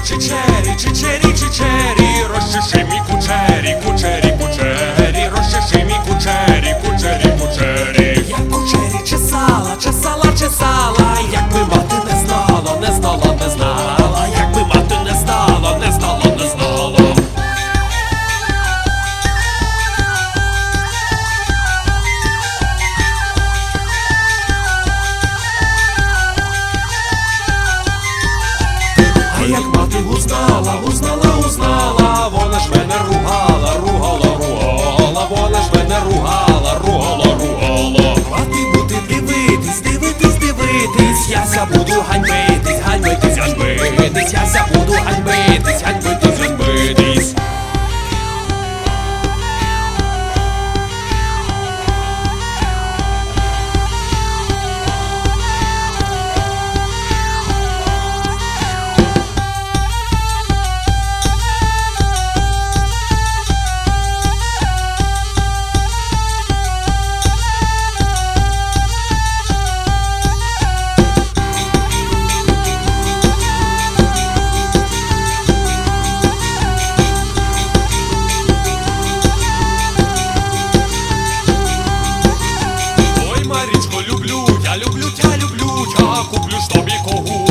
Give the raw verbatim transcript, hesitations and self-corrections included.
чичері, чичері, чичері, розчеши мій кучері, кучері, кучері, розчеши мій кучері, кучері, кучері. Як кучері чесала, чесала, чесала, якби мати не знала, не знала, не знала, якби мати не знала, не знала, не знала. А як мати узнала, узнала, узнала, вона ж мене ругала, ругала, ругала, вона ж мене ругала, ругала, ругала. Мати буде дивитись, дивитись, дивитись, яся буду ганьбитись, ганьбитись, ганьбитись, яся буду ганьбитись, ганьбитись, ганьбитись. Ой, Марічко, люблю, я люблю, тя люблю, я куплю ж тобі когут.